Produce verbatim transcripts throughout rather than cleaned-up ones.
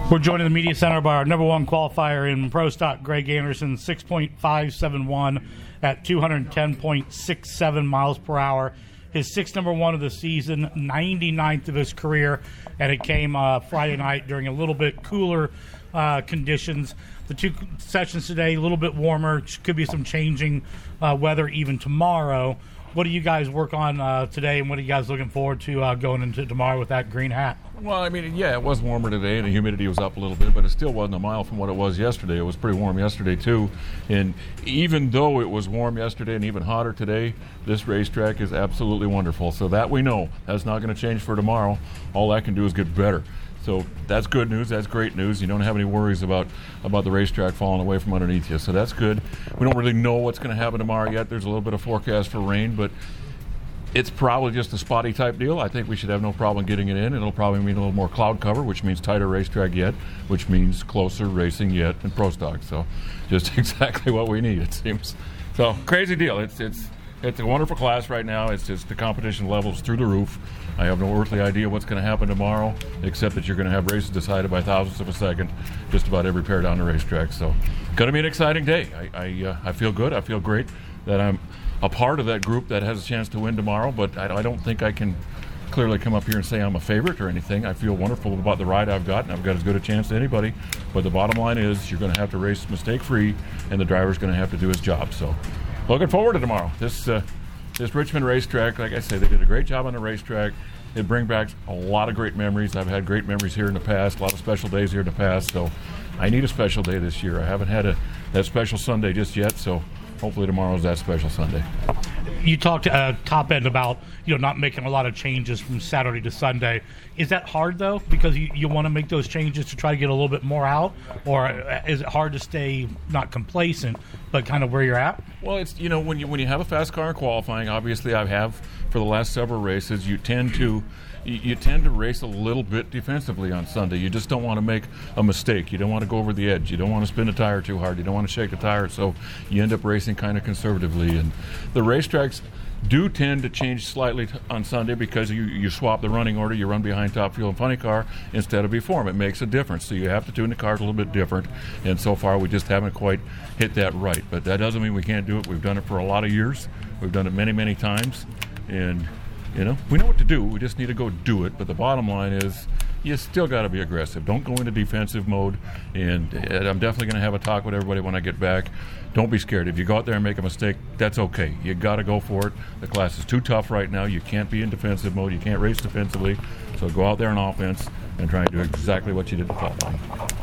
We're joined in the media center by our number one qualifier in Pro Stock, Greg Anderson, six point five seven one at two hundred ten point six seven miles per hour. His sixth number one of the season, ninety-ninth of his career, and it came uh, Friday night during a little bit cooler uh, conditions. The two sessions today, a little bit warmer. Could be some changing uh, weather even tomorrow. What do you guys work on uh, today, and what are you guys looking forward to uh, going into tomorrow with that green hat? Well, I mean, yeah, it was warmer today, and the humidity was up a little bit, but it still wasn't a mile from what it was yesterday. It was pretty warm yesterday, too. And even though it was warm yesterday and even hotter today, this racetrack is absolutely wonderful. So that we know. That's not going to change for tomorrow. All that can do is get better. So that's good news. That's great news. You don't have any worries about, about the racetrack falling away from underneath you. So that's good. We don't really know what's going to happen tomorrow yet. There's a little bit of forecast for rain, but it's probably just a spotty type deal. I think we should have no problem getting it in. It'll probably mean a little more cloud cover, which means tighter racetrack yet, which means closer racing yet in Pro Stock. So just exactly what we need, it seems. So crazy deal. It's it's it's a wonderful class right now. It's just the competition levels through the roof. I have no earthly idea what's going to happen tomorrow, except that you're going to have races decided by thousandths of a second, just about every pair down the racetrack. So going to be an exciting day. I I, uh, I feel good. I feel great that I'm a part of that group that has a chance to win tomorrow, but I, I don't think I can clearly come up here and say I'm a favorite or anything. I feel wonderful about the ride I've got, and I've got as good a chance as anybody. But the bottom line is you're going to have to race mistake-free, and the driver's going to have to do his job. So looking forward to tomorrow. This uh, this Richmond racetrack, like I say, they did a great job on the racetrack. They bring back a lot of great memories. I've had great memories here in the past, a lot of special days here in the past. So I need a special day this year. I haven't had a that special Sunday just yet, so hopefully tomorrow's that special Sunday. You talked uh, top end about you know not making a lot of changes from Saturday to Sunday. Is that hard though, because you, you want to make those changes to try to get a little bit more out, or is it hard to stay not complacent but kind of where you're at? Well, it's you know when you when you have a fast car in qualifying, obviously I have for the last several races. You tend to you, you tend to race a little bit defensively on Sunday. You just don't want to make a mistake. You don't want to go over the edge. You don't want to spin the tire too hard. You don't want to shake the tire. So you end up racing kind of conservatively. And the racetracks do tend to change slightly t- on Sunday because you, you swap the running order. You run behind Top Fuel and Funny Car instead of before them. It makes a difference. So you have to tune the cars a little bit different. And so far we just haven't quite hit that right. But that doesn't mean we can't do it. We've done it for a lot of years. We've done it many, many times. And you know, we know what to do. We just need to go do it. But the bottom line is you still got to be aggressive. Don't go into defensive mode. And, and I'm definitely going to have a talk with everybody when I get back. Don't be scared. If you go out there and make a mistake, that's okay. You got to go for it. The class is too tough right now. You can't be in defensive mode. You can't race defensively. So go out there on offense and try and do exactly what you did in qualifying.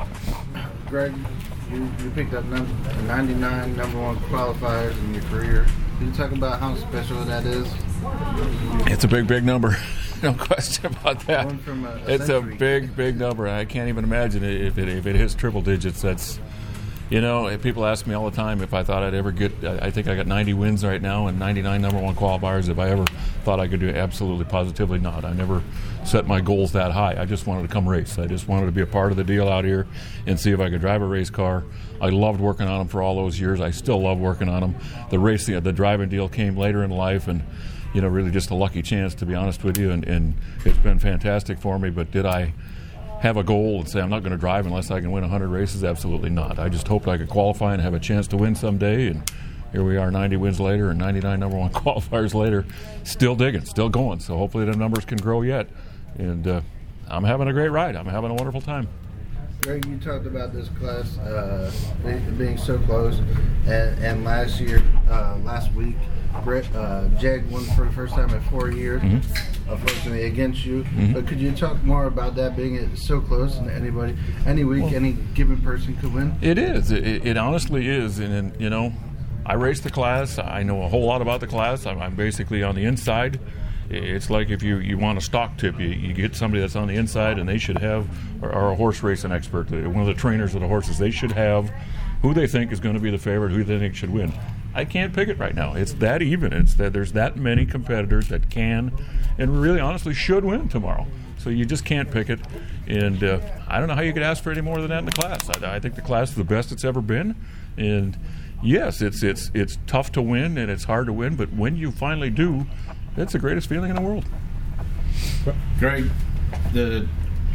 Greg, you, you picked up number, ninety-nine number one qualifiers in your career. Can you talk about how special that is? It's a big, big number. No question about that. One from a, a it's century. a big, big number. I can't even imagine it if it if it hits triple digits. That's, you know, if people ask me all the time if I thought I'd ever get. I think I got ninety wins right now and ninety-nine number one qualifiers. If I ever thought I could do it, absolutely, positively not. I never set my goals that high. I just wanted to come race. I just wanted to be a part of the deal out here and see if I could drive a race car. I loved working on them for all those years. I still love working on them. The racing, the driving deal came later in life, and you know, really just a lucky chance, to be honest with you, and, and it's been fantastic for me. But did I have a goal and say I'm not going to drive unless I can win one hundred races? Absolutely not. I just hoped I could qualify and have a chance to win someday, and here we are ninety wins later and ninety-nine number one qualifiers later, still digging, still going. So hopefully the numbers can grow yet, and uh, I'm having a great ride. I'm having a wonderful time. Greg, you talked about this class uh, being so close, and, and last year, uh, last week, Brett, uh, Jag won for the first time in four years, mm-hmm. unfortunately against you. Mm-hmm. But could you talk more about that being so close, and anybody, any week, well, any given person could win? It is. It, it honestly is, and, and you know, I race the class. I know a whole lot about the class. I'm, I'm basically on the inside. It's like if you, you want a stock tip, you, you get somebody that's on the inside, and they should have, or, or a horse racing expert, one of the trainers of the horses, they should have who they think is going to be the favorite, who they think should win. I can't pick it right now. It's that even. It's that there's that many competitors that can and really honestly should win tomorrow. So you just can't pick it. And uh, I don't know how you could ask for any more than that in the class. I, I think the class is the best it's ever been. And yes, it's it's it's tough to win and it's hard to win, but when you finally do, it's the greatest feeling in the world. Greg, the track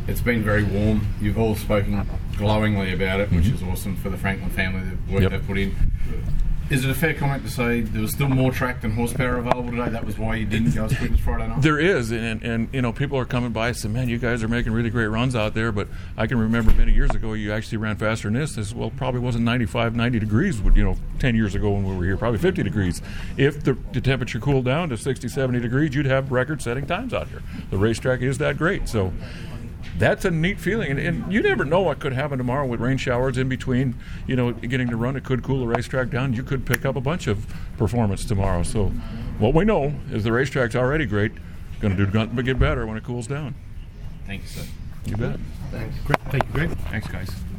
it's been very warm. You've all spoken glowingly about it, which Mm-hmm. is awesome for the Franklin family, the work Yep. they've put in. Is it a fair comment to say there was still more track than horsepower available today? That was why you didn't go as quick as Friday night? There is, and, and you know, people are coming by and saying, man, you guys are making really great runs out there, but I can remember many years ago you actually ran faster than this. This, well, probably wasn't ninety-five, ninety degrees, you know, ten years ago when we were here, probably fifty degrees. If the, the temperature cooled down to sixty, seventy degrees, you'd have record-setting times out here. The racetrack is that great, so that's a neat feeling, and, and you never know what could happen tomorrow with rain showers in between. You know, getting to run, it could cool the racetrack down. You could pick up a bunch of performance tomorrow. So, what we know is the racetrack's already great. Going to do nothing but get better when it cools down. Thank you, sir. You bet. Thanks. Great. Thank you, Greg. Thanks, guys.